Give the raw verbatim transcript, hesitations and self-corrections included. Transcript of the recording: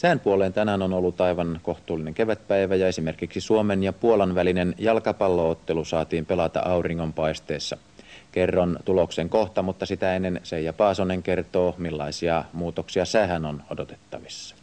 Sään puoleen tänään on ollut aivan kohtuullinen kevätpäivä ja esimerkiksi Suomen ja Puolan välinen jalkapalloottelu saatiin pelata auringonpaisteessa. Kerron tuloksen kohta, mutta sitä ennen Seija Paasonen kertoo, millaisia muutoksia säähän on odotettavissa.